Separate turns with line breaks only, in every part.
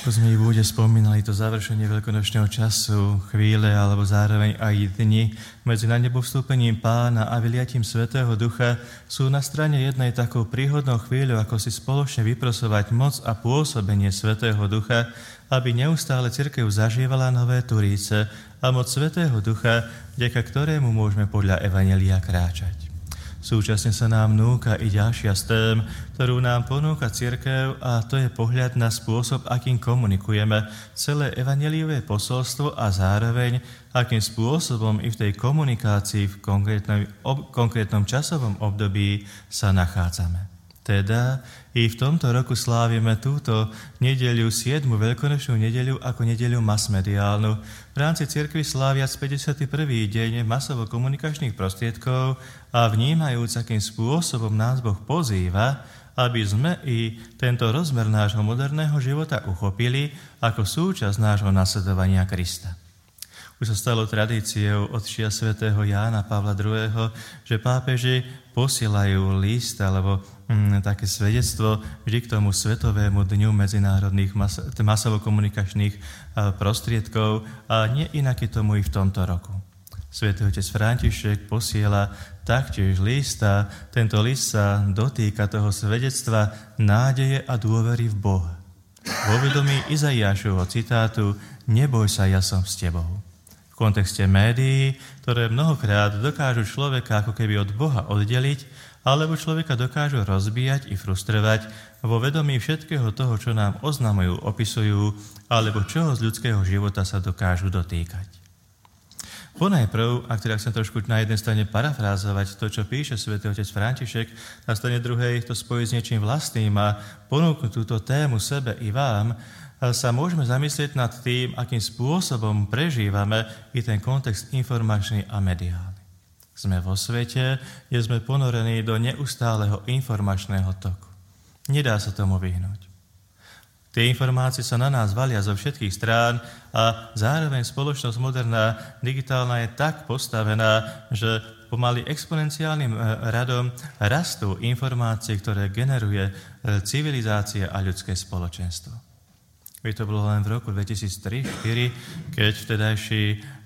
Ako sme i bude spomínali, to završenie veľkonočného času, chvíle alebo zároveň aj dni medzi na nebo vstúpením Pána a vyliatím Svätého Ducha sú na strane jednej takou príhodnou chvíľou, ako si spoločne vyprosovať moc a pôsobenie Svätého Ducha, aby neustále cirkev zažívala nové turíce a moc Svätého Ducha, vďaka ktorému môžeme podľa Evanjelia kráčať. Súčasne sa nám núka i ďalšia z tém, ktorú nám ponúka cirkev, a to je pohľad na spôsob, akým komunikujeme celé evanjeliové posolstvo a zároveň akým spôsobom i v tej komunikácii v konkrétnom časovom období sa nachádzame. Teda i v tomto roku slávime túto nedeľu, 7. veľkonočnú nedeľu ako nedeľu masmediálnu. V rámci cirkvi sláviac 51. deň masovo-komunikačných prostriedkov a vnímajúc, akým spôsobom nás Boh pozýva, aby sme i tento rozmer nášho moderného života uchopili ako súčasť nášho nasledovania Krista. Už sa stalo tradíciou od čia svätého Jána Pavla II., že pápeži posielajú list alebo také svedectvo vždy k tomu Svetovému dňu medzinárodných masovo-komunikačných prostriedkov a nie inak je tomu i v tomto roku. Svätý otec František posiela taktiež list a tento list sa dotýka toho svedectva nádeje a dôvery v Boha. Vo vedomí Izaiášovho citátu Neboj sa, ja som s tebou. V kontexte médií, ktoré mnohokrát dokážu človeka ako keby od Boha oddeliť, alebo človeka dokážu rozbíjať i frustrovať vo vedomí všetkého toho, čo nám oznamujú, opisujú, alebo čoho z ľudského života sa dokážu dotýkať. Ponajprv, ak teda chcem trošku na jednej strane parafrázovať to, čo píše svätý otec František, na strane druhej to spojiť s niečím vlastným a ponúknuť túto tému sebe i vám, sa môžeme zamyslieť nad tým, akým spôsobom prežívame i ten kontext informačný a mediálny. Sme vo svete, kde sme ponorení do neustáleho informačného toku. Nedá sa tomu vyhnúť. Tie informácie sa na nás valia zo všetkých strán a zároveň spoločnosť moderná, digitálna je tak postavená, že pomaly exponenciálnym radom rastú informácie, ktoré generuje civilizácia a ľudské spoločenstvo. To bolo len v roku 2003-2004, keď vtedajší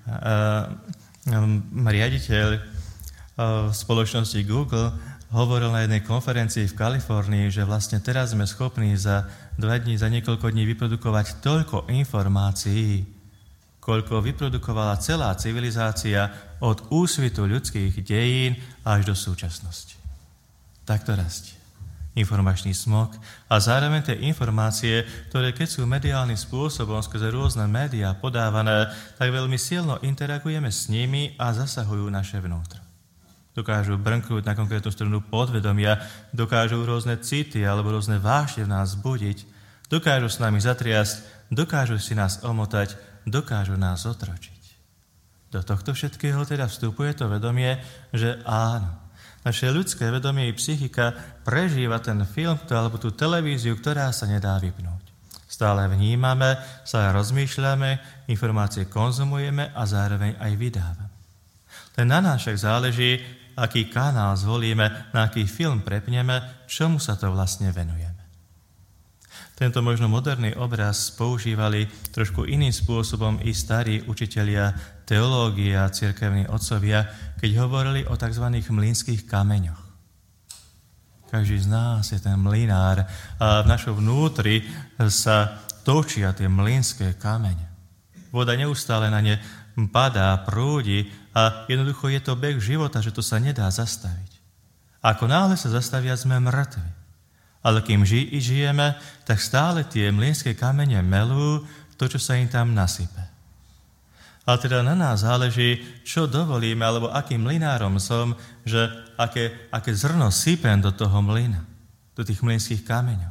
riaditeľ spoločnosti Google hovoril na jednej konferencii v Kalifornii, že vlastne teraz sme schopní za 2 dní, za niekoľko dní vyprodukovať toľko informácií, koľko vyprodukovala celá civilizácia od úsvitu ľudských dejín až do súčasnosti. Tak to rastie. Informačný smog a zároveň tie informácie, ktoré keď sú mediálnym spôsobom skrze rôzne médiá podávané, tak veľmi silno interagujeme s nimi a zasahujú naše vnútro. Dokážu brnknúť na konkrétnu stranu podvedomia, dokážu rôzne city alebo rôzne vášne v nás budiť, dokážu s nami zatriasť, dokážu si nás omotať, dokážu nás otročiť. Do tohto všetkého teda vstupuje to vedomie, že áno, naše ľudské vedomie i psychika prežíva ten film alebo tú televíziu, ktorá sa nedá vypnúť. Stále vnímame, stále rozmýšľame, informácie konzumujeme a zároveň aj vydávame. Len na nás však záleží, aký kanál zvolíme, na aký film prepneme, čomu sa to vlastne venujeme. Tento možno moderný obraz používali trošku iným spôsobom i starí učitelia teológie a cirkevní otcovia, keď hovorili o tzv. Mlynských kameňoch. Každý z nás je ten mlynár a v našom vnútri sa točia tie mlynské kamene. Voda neustále na ne padá, prúdi a jednoducho je to beh života, že to sa nedá zastaviť. Ako náhle sa zastavia, sme mŕtvi. Ale kým žijeme, tak stále tie mlynské kamene melú to, čo sa im tam nasype. Ale teda na nás záleží, čo dovolíme, alebo akým mlynárom som, že aké zrno sypem do toho mlyna, do tých mlynských kameňov.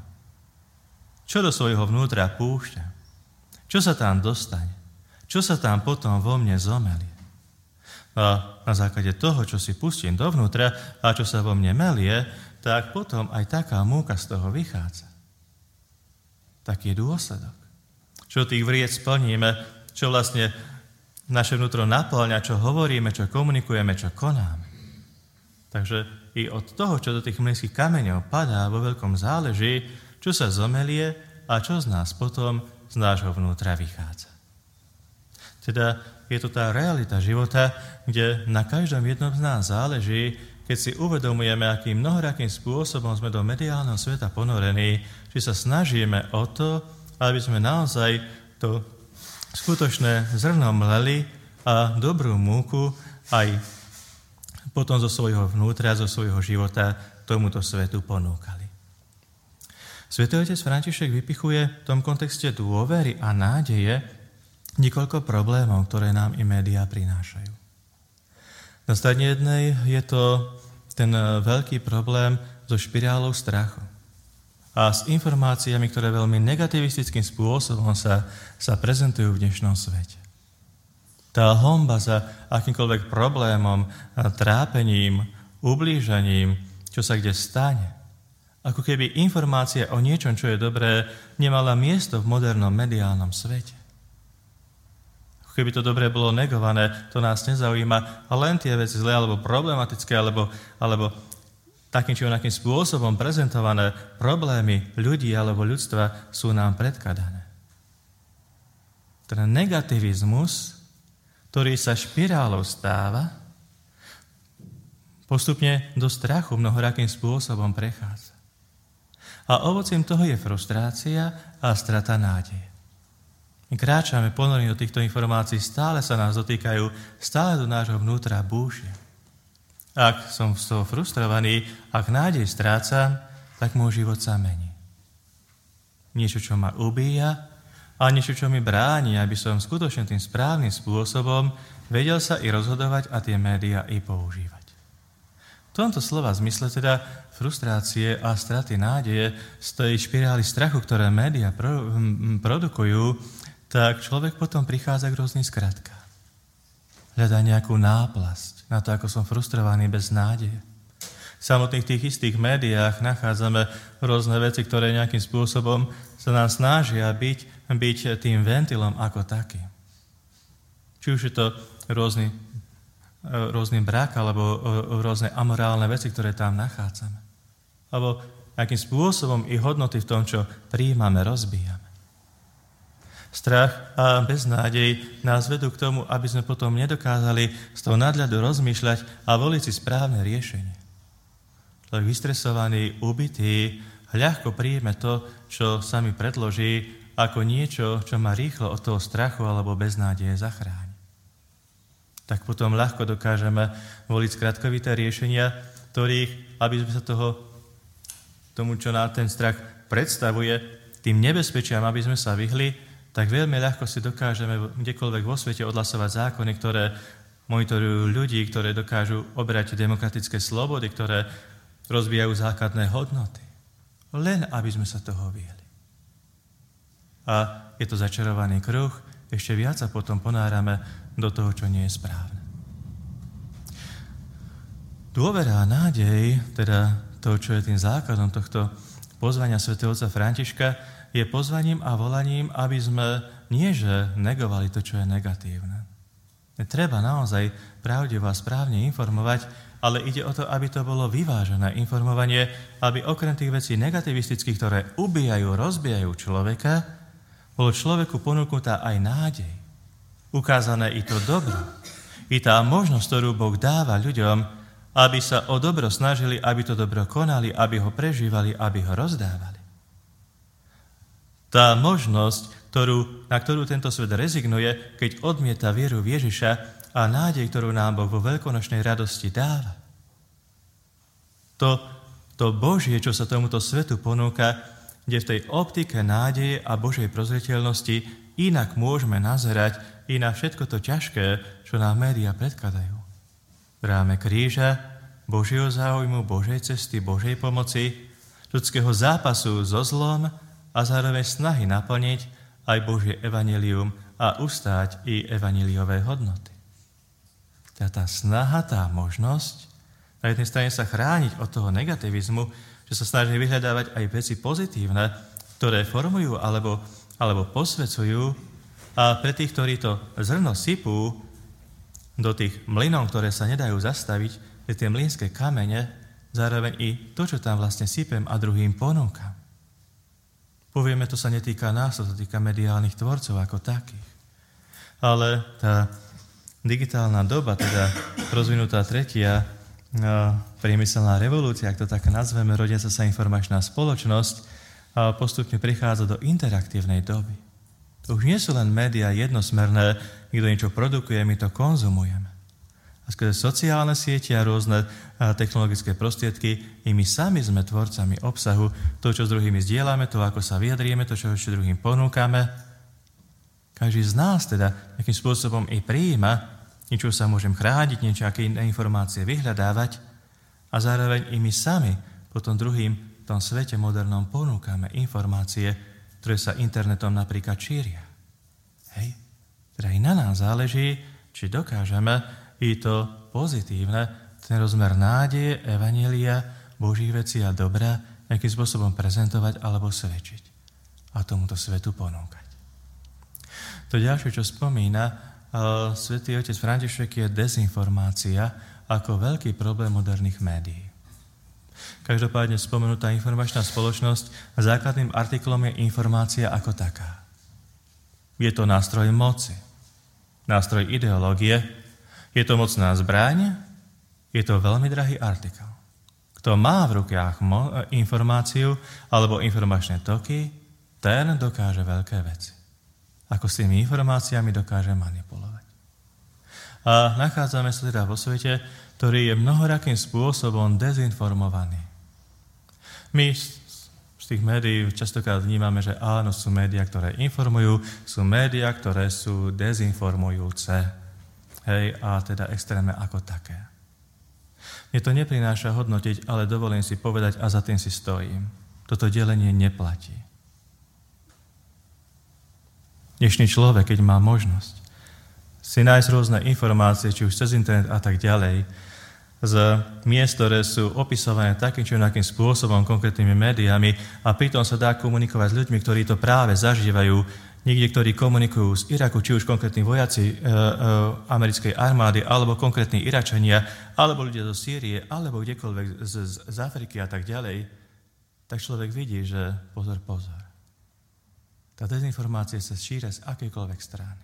Čo do svojho vnútra púšťam? Čo sa tam dostane? Čo sa tam potom vo mne zomelie? A na základe toho, čo si pustím dovnútra a čo sa vo mne melie, tak potom aj taká múka z toho vychádza. Taký je dôsledok. Čo tých vriec splníme, čo vlastne naše vnútro naplňa, čo hovoríme, čo komunikujeme, čo konáme. Takže i od toho, čo do tých mlynských kameňov padá, vo veľkom záleží, čo sa zomelie a čo z nás potom z nášho vnútra vychádza. Teda je to tá realita života, kde na každom jednom z nás záleží, keď si uvedomujeme, akým mnohorakým spôsobom sme do mediálneho sveta ponorení, či sa snažíme o to, aby sme naozaj to skutočné zrno mleli a dobrú múku aj potom zo svojho vnútra, zo svojho života tomuto svetu ponúkali. Svätý otec František vypichuje v tom kontexte dôvery a nádeje niekoľko problémov, ktoré nám i médiá prinášajú. Na strane jednej je to ten veľký problém so špirálou strachu a s informáciami, ktoré veľmi negativistickým spôsobom sa prezentujú v dnešnom svete. Tá honba za akýmkoľvek problémom, trápením, ublížením, čo sa kde stane. Ako keby informácia o niečom, čo je dobré, nemala miesto v modernom mediálnom svete. Ako keby to dobré bolo negované, to nás nezaujíma, a len tie veci zlé alebo problematické, alebo takým či onakým spôsobom prezentované problémy ľudí alebo ľudstva sú nám predkladané. Ten negativizmus, ktorý sa špirálou stáva, postupne do strachu mnohorakým spôsobom prechádza. A ovocím toho je frustrácia a strata nádeje. My kráčame ponorení do týchto informácií, stále sa nás dotýkajú, stále do nášho vnútra búšia. Ak som z toho frustrovaný, ak nádej strácam, tak môj život sa mení. Niečo, čo ma ubíja, a niečo, čo mi bráni, aby som skutočne tým správnym spôsobom vedel sa i rozhodovať a tie médiá i používať. V tomto slova zmysle teda frustrácie a straty nádeje z tej špirály strachu, ktoré médiá produkujú, tak človek potom prichádza k rôznym skratkám. Hľadá nejakú náplasť na to, ako som frustrovaný bez nádeje. V samotných tých istých médiách nachádzame rôzne veci, ktoré nejakým spôsobom sa nám snažia byť tým ventilom ako taký. Či už je to rôzny brak, alebo rôzne amorálne veci, ktoré tam nachádzame. Alebo akým spôsobom i hodnoty v tom, čo prijímame, rozbíjame. Strach a beznádej nás vedú k tomu, aby sme potom nedokázali z toho nadhľadu rozmýšľať a voliť si správne riešenie. Človek vystresovaný, ubitý, ľahko príjme to, čo sa mi predloží, ako niečo, čo ma rýchlo od toho strachu alebo beznádeje zachráni. Tak potom ľahko dokážeme voliť skratkovité riešenia, ktorých, aby sme sa tomu, čo nám ten strach predstavuje, tým nebezpečiam, aby sme sa vyhli, tak veľmi ľahko si dokážeme kdekoľvek vo svete odhlasovať zákony, ktoré monitorujú ľudí, ktoré dokážu obrať demokratické slobody, ktoré rozvíjajú základné hodnoty. Len aby sme sa toho vyhli. A je to začarovaný kruh, ešte viac sa potom ponárame do toho, čo nie je správne. Dôvera a nádej, teda to, čo je tým základom tohto pozvania svätého otca Františka, je pozvaním a volaním, aby sme nie že negovali to, čo je negatívne. Treba naozaj pravdivo a správne informovať, ale ide o to, aby to bolo vyvážené informovanie, aby okrem tých vecí negativistických, ktoré ubíjajú, rozbijajú človeka, bolo človeku ponúknutá aj nádej. Ukázané i to dobro. I tá možnosť, ktorú Boh dáva ľuďom, aby sa o dobro snažili, aby to dobro konali, aby ho prežívali, aby ho rozdávali. Tá možnosť, na ktorú tento svet rezignuje, keď odmieta vieru v Ježiša a nádej, ktorú nám Boh vo veľkonočnej radosti dáva. To Božie, čo sa tomuto svetu ponúka, kde v tej optike nádeje a Božej prozreteľnosti inak môžeme nazerať i na všetko to ťažké, čo nám médiá predkladajú. V ráme kríža, Božieho záujmu, Božej cesty, Božej pomoci, ľudského zápasu so zlom a zároveň snahy naplniť aj Božie evanjelium a ustáť i evanjeliové hodnoty. Tá snaha, tá možnosť na jednej strane sa chrániť od toho negativizmu, že sa snaží vyhľadávať aj veci pozitívne, ktoré formujú alebo posvedcujú, a pre tých, ktorí to zrno sypú do tých mlynov, ktoré sa nedajú zastaviť, je tie mlynské kamene, zároveň i to, čo tam vlastne sypem a druhým ponúkam. Povieme, to sa netýka nás, to sa týka mediálnych tvorcov ako takých. Ale tá digitálna doba, teda rozvinutá tretia priemyselná revolúcia, ak to tak nazveme, rodiaca sa informačná spoločnosť, postupne prichádza do interaktívnej doby. To už nie sú len médiá jednosmerné, niekto niečo produkuje, my to konzumujeme. A skrze sociálne siete a rôzne technologické prostriedky, i my sami sme tvorcami obsahu, to, čo s druhými zdieľame, to, ako sa vyjadrieme, to, čo druhým ponúkame. Každý z nás teda nejakým spôsobom i prijíma, niečo sa môžem chrániť, niečo, aké iné informácie vyhľadávať a zároveň i my sami potom druhým v tom svete modernom ponúkame informácie, ktoré sa internetom napríklad šíria. Hej? Teda i na nás záleží, či dokážeme i to pozitívne, ten rozmer nádeje, evanjelia, Božích vecí a dobra nejakým spôsobom prezentovať alebo svedčiť a tomuto svetu ponúkať. To ďalšie, čo spomína svätý otec František, je dezinformácia ako veľký problém moderných médií. Každopádne spomenutá informačná spoločnosť základným artiklom je informácia ako taká. Je to nástroj moci, nástroj ideológie, je to mocná zbraň, je to veľmi drahý artikel. Kto má v rukách informáciu alebo informačné toky, ten dokáže veľké veci. Ako s tými informáciami dokáže manipulovať. A nachádzame sa teda vo svete, ktorý je mnohorakým spôsobom dezinformovaný. My z tých médií častokrát vnímame, že áno, sú médiá, ktoré informujú, sú médiá, ktoré sú dezinformujúce. Hej, a teda extrémne ako také. Mne to neprináša hodnotiť, ale dovolím si povedať a za tým si stojím. Toto delenie neplatí. Dnešný človek, keď má možnosť si nájsť rôzne informácie, či už cez internet a tak ďalej, z miest, ktoré sú opisované takým či onakým spôsobom, konkrétnymi médiami a pritom sa dá komunikovať s ľuďmi, ktorí to práve zažívajú, niekde, ktorí komunikujú z Iraku, či už konkrétni vojaci americkej armády, alebo konkrétni Iračania, alebo ľudia zo Sýrie, alebo kdekoľvek z Afriky a tak ďalej, tak človek vidí, že pozor. Tá dezinformácia sa šíria z akejkoľvek strany.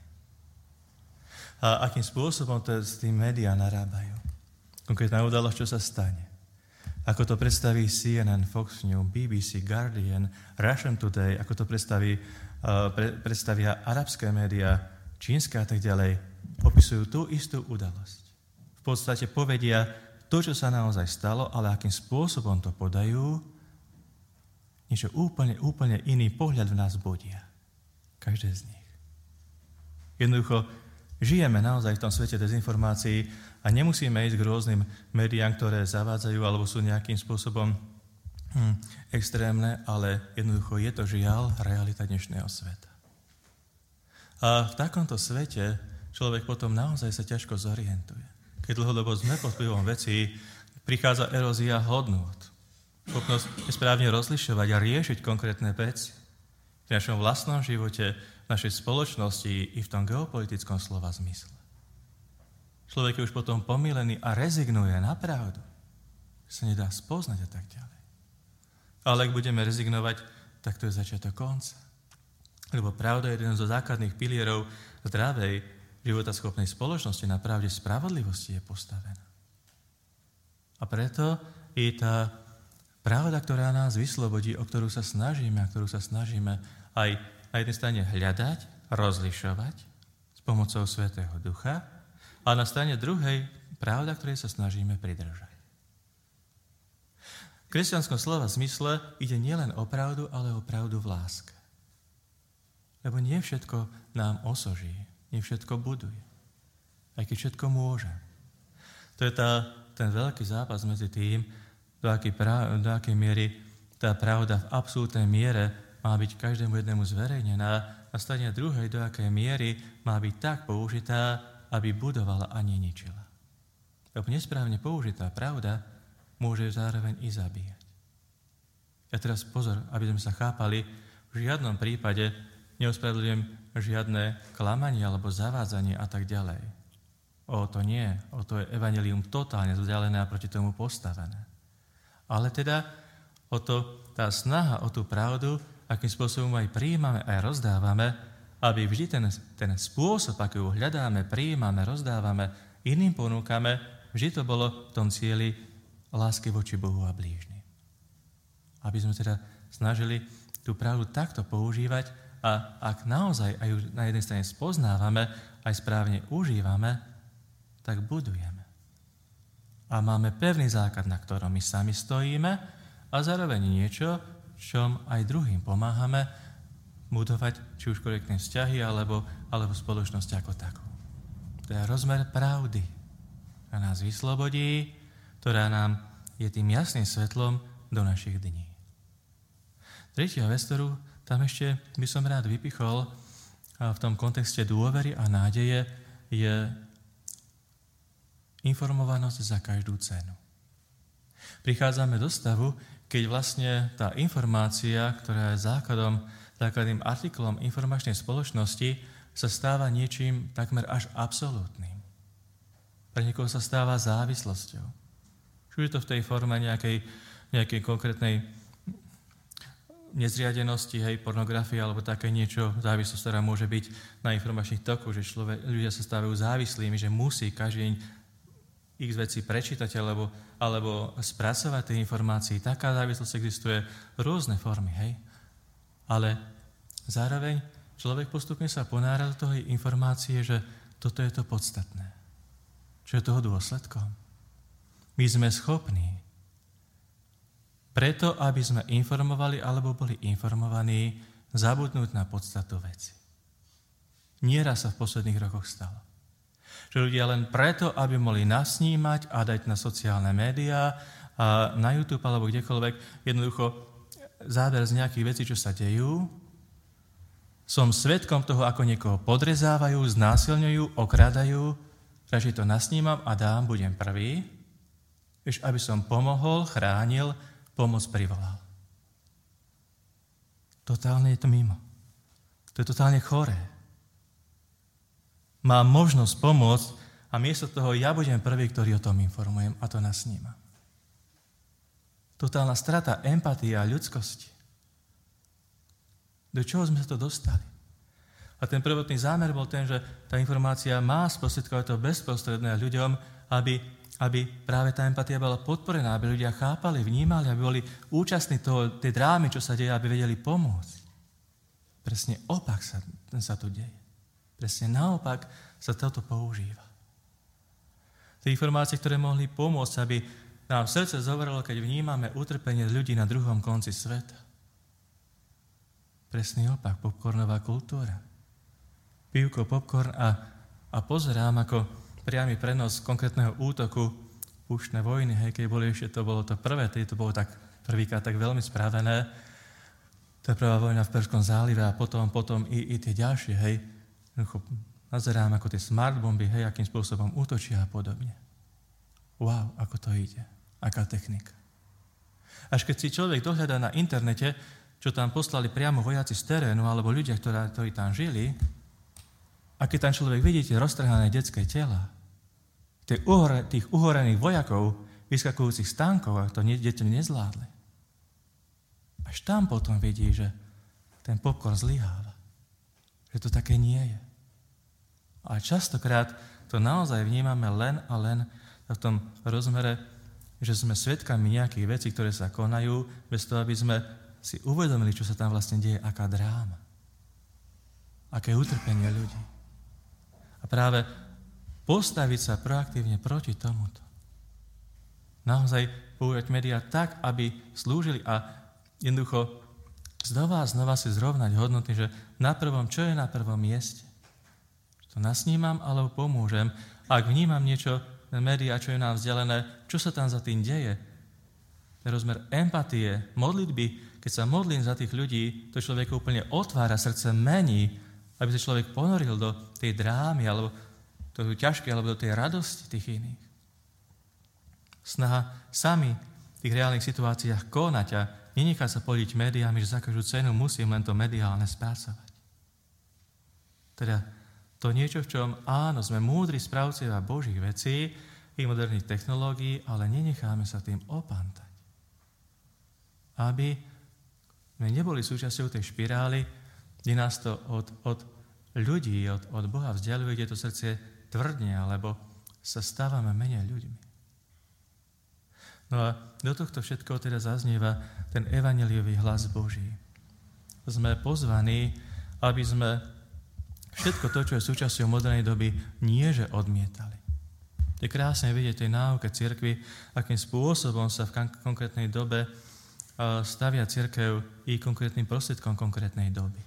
A akým spôsobom to s tým médiá narábajú. Konkrétna udalosť, čo sa stane. Ako to predstaví CNN, Fox News, BBC, Guardian, Russian Today, ako to predstavia arabské médiá, čínske a tak ďalej, opisujú tú istú udalosť. V podstate povedia to, čo sa naozaj stalo, ale akým spôsobom to podajú, niečo úplne iný pohľad v nás budia. Každé z nich. Jednoducho, žijeme naozaj v tom svete dezinformácií a nemusíme ísť k rôznym médiám, ktoré zavádzajú alebo sú nejakým spôsobom extrémne, ale jednoducho je to žiaľ realita dnešného sveta. A v takomto svete človek potom naozaj sa ťažko zorientuje. Keď dlhodobo sme pod vplyvom vecí, prichádza erózia hodnôt. Schopnosť správne rozlišovať a riešiť konkrétne veci. V našom vlastnom živote, v našej spoločnosti i v tom geopolitickom slova zmysle. Človek je už potom pomýlený a rezignuje na pravdu. Sa nedá spoznať a tak ďalej. Ale ak budeme rezignovať, tak to je začiatok konca. Lebo pravda je jeden zo základných pilierov zdravej, životaschopnej spoločnosti, na pravde spravodlivosti je postavená. A preto i tá pravda, ktorá nás vyslobodí, o ktorú sa snažíme aj na jednej strane hľadať, rozlišovať s pomocou Svätého Ducha a na strane druhej pravda, ktorej sa snažíme pridržať. V kresťanskom slova zmysle ide nielen o pravdu, ale o pravdu v láske. Lebo nie všetko nám osoží, nie všetko buduje, aj keď všetko môže. To je ten veľký zápas medzi tým, do akej miery tá pravda v absolútnej miere má byť každému jednému zverejnená a strane druhej, do akej miery má byť tak použitá, aby budovala a neničila. Lebo nesprávne použitá pravda môže zároveň i zabíjať. Ja teraz pozor, aby sme sa chápali, v žiadnom prípade neospravedlňujem žiadne klamanie alebo zavádzanie a tak ďalej. O to nie, o to je evanjelium totálne vzdialené a proti tomu postavené. Ale teda o to, tá snaha o tú pravdu, akým spôsobom aj prijímame, aj rozdávame, aby vždy ten spôsob, aký ho hľadáme, prijímame, rozdávame, iným ponúkame, vždy to bolo v tom cieli lásky voči Bohu a blížnym. Aby sme teda snažili tú pravdu takto používať a ak naozaj aj na jednej strane spoznávame, aj správne užívame, tak budujeme. A máme pevný základ, na ktorom my sami stojíme a zároveň niečo, čom aj druhým pomáhame budovať či už korektné vzťahy, alebo spoločnosť ako takú. To je rozmer pravdy, ktorá nás vyslobodí, ktorá nám je tým jasným svetlom do našich dní. Tretia vec, ktorú tam ešte by som rád vypichol v tom kontexte dôvery a nádeje, je informovanosť za každú cenu. Prichádzame do stavu, keď vlastne tá informácia, ktorá je základným artiklom informačnej spoločnosti, sa stáva niečím takmer až absolútnym. Pre niekoho sa stáva závislosťou. Či je to v tej forme nejakej konkrétnej nezriadenosti, pornografie alebo také niečo, závislosť, ktorá môže byť na informačných tokoch, že ľudia sa stávajú závislými, že musí každý deň x veci prečítať alebo spracovať tie informácie. Taká závislosť existuje, rôzne formy, Ale zároveň človek postupne sa ponára do toho informácie, že toto je to podstatné. Čo je toho dôsledkom? My sme schopní preto, aby sme informovali alebo boli informovaní, zabudnúť na podstatu veci. Nieraz sa v posledných rokoch stalo. Že ľudia len preto, aby mohli nasnímať a dať na sociálne médiá a na YouTube alebo kdekoľvek, jednoducho záber z nejakých vecí, čo sa dejú, som svedkom toho, ako niekoho podrezávajú, znásilňujú, okradajú, radšej to nasnímam a dám, budem prvý, aby som pomohol, chránil, pomoc privolal. Totálne je to mimo. To je totálne choré. Mám možnosť pomôcť a miesto toho ja budem prvý, ktorý o tom informujem a to nasnímam. Totálna strata empatie a ľudskosti. Do čoho sme sa to dostali? A ten prvotný zámer bol ten, že tá informácia má sprostredkovať to bezprostredné ľuďom, aby práve tá empatia bola podporená, aby ľudia chápali, vnímali, aby boli účastní tej drámy, čo sa deje, aby vedeli pomôcť. Presne opak sa tu deje. Presne naopak sa toto používa. Tie informácie, ktoré mohli pomôcť, aby nám srdce zovrelo, keď vnímame utrpenie ľudí na druhom konci sveta. Presný opak, popcornová kultúra. Pivko, popcorn a pozerám, ako priamy prenos konkrétneho útoku púštne vojny, keď bolo to prvé, to bolo tak prvýkrát tak veľmi spravené, tá prvá vojna v Perskom zálive a potom i tie ďalšie, nazerám, ako tie smart bomby, akým spôsobom útočia a podobne. Wow, ako to ide, aká technika. Až keď si človek dohľadá na internete, čo tam poslali priamo vojaci z terénu, alebo ľudia, ktorí tam žili, a keď tam človek vidí tie roztrhané detské tela, tých uhorených vojakov, vyskakujúcich z tankov, a to deti nezvládli. Až tam potom vidí, že ten popcorn zlyháva. Že to také nie je. A častokrát to naozaj vnímame len a len v tom rozmere, že sme svedkami nejakých vecí, ktoré sa konajú, bez toho, aby sme si uvedomili, čo sa tam vlastne deje, aká dráma. Aké utrpenie ľudí. A práve postaviť sa proaktívne proti tomuto. Naozaj používať médiá tak, aby slúžili a jednoducho znova si zrovnať hodnoty, že čo je na prvom mieste. To nasnímam, alebo pomôžem. Ak vnímam niečo, médiá, čo je nám vzdelené, čo sa tam za tým deje. Ten rozmer empatie, modlitby, keď sa modlím za tých ľudí, to človeku úplne otvára, srdce mení, aby sa človek ponoril do tej drámy, alebo do tej ťažkej, alebo do tej radosti tých iných. Snaha sami v tých reálnych situáciách konať a nenechať sa podiť médiami, že za každú cenu musím len to mediálne spracovať. Teda to niečo, v čom áno, sme múdri správcovia Božích vecí i moderných technológií, ale nenecháme sa tým opantať. Aby sme neboli súčasťou tej špirály, kde nás to od ľudí, od Boha vzdialuje, kde to srdce tvrdne, alebo sa stávame menej ľuďmi. No a do tohto všetkoho teda zaznieva ten evanjeliový hlas Boží. Sme pozvaní, aby sme všetko to, čo je súčasťou modernej doby, nieže odmietali. Je krásne vidieť tej náuke cirkvi, akým spôsobom sa v konkrétnej dobe stavia cirkev i konkrétnym prostriedkom konkrétnej doby.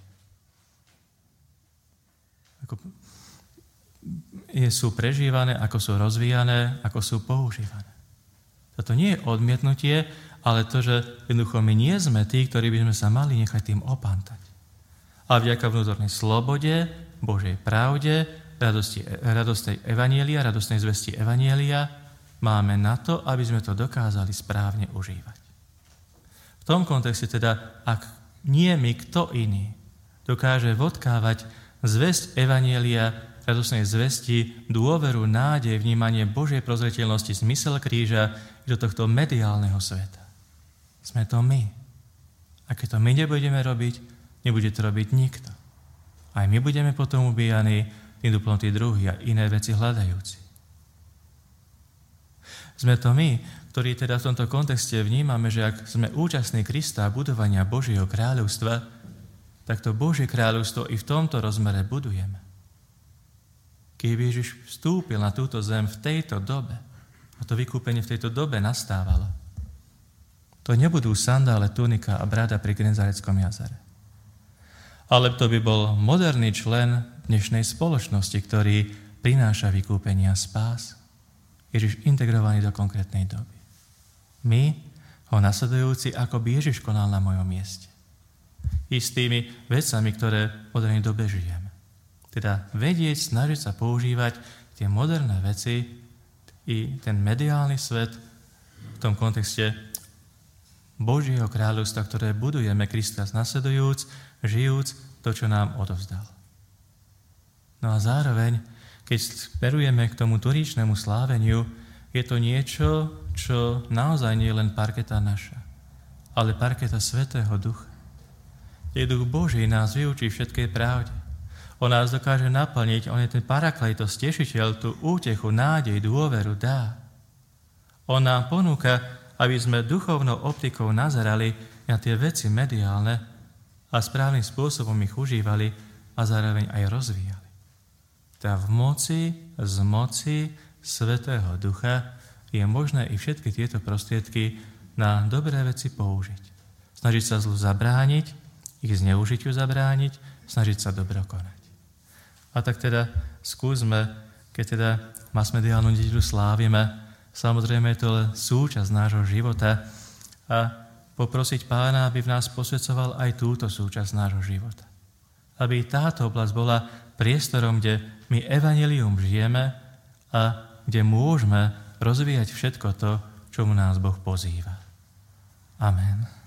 Sú prežívané, ako sú rozvíjané, ako sú používané. Toto nie je odmietnutie, ale to, že jednoducho my nie sme tí, ktorí by sme sa mali nechať tým opantať. A vďaka vnútornej slobode, Božej pravde, radostnej evanjelia, radostnej zvesti evanjelia, máme na to, aby sme to dokázali správne užívať. V tom kontexte teda, ak nie my, kto iný dokáže vodkávať zvesť evanjelia, radostnej zvesti, dôveru, nádej, vnímanie Božej prozreteľnosti, zmysel kríža do tohto mediálneho sveta. Sme to my. A keď to my nebudeme robiť, nebude to robiť nikto. Aj my budeme potom ubíjani, tým duplom tí druhí a iné veci hľadajúci. Sme to my, ktorí teda v tomto kontexte vnímame, že ak sme účastní Krista a budovania Božieho kráľovstva, tak to Božie kráľovstvo i v tomto rozmere budujeme. Keď Ježiš vstúpil na túto zem v tejto dobe, a to vykúpenie v tejto dobe nastávalo, to nebudú sandále, tunika a brada pri Genezareckom jazere. Ale to by bol moderný člen dnešnej spoločnosti, ktorý prináša vykúpenie a spás. Ježiš integrovaný do konkrétnej doby. My, ho nasledujúci, ako by Ježiš konal na mojom mieste. I s tými vecami, ktoré v modernej dobe žijeme. Teda vedieť, snažiť sa používať tie moderné veci i ten mediálny svet v tom kontexte Božieho kráľovstva, ktoré budujeme Krista nasledujúc, žijúc to, čo nám odovzdal. No a zároveň, keď smerujeme k tomu toričnému sláveniu, je to niečo, čo naozaj nie je len parketa naša, ale parketa Svätého Ducha. Jej Duch Boží nás vyučí všetkej pravde. On nás dokáže naplniť, on je ten parakletos, tešiteľ, tú útechu, nádej, dôveru dá. On nám ponúka, aby sme duchovnou optikou nazerali na tie veci mediálne a správnym spôsobom ich užívali a zároveň aj rozvíjali. Teda v moci Svätého Ducha je možné i všetky tieto prostriedky na dobré veci použiť. Snažiť sa zlu zabrániť, ich zneužitiu zabrániť, snažiť sa dobro konať. A tak teda skúsme, keď teda masmediálnu nedeľu slávime, samozrejme je to len súčasť nášho života a poprosiť Pána, aby v nás posvedcoval aj túto súčasť nášho života. Aby táto oblasť bola priestorom, kde my evanjelium žijeme a kde môžeme rozvíjať všetko to, čomu nás Boh pozýva. Amen.